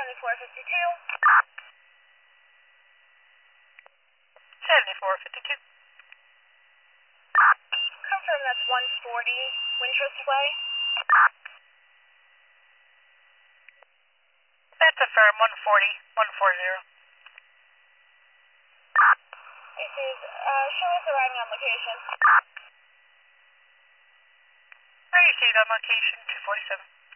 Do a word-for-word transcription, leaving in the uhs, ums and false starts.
seventy-four fifty-two. seventy-four fifty-two. Confirm that's one forty Wintrust Way. That's affirm, one forty, one forty. This is, uh, show us arriving on location. I received on location, two forty-seven.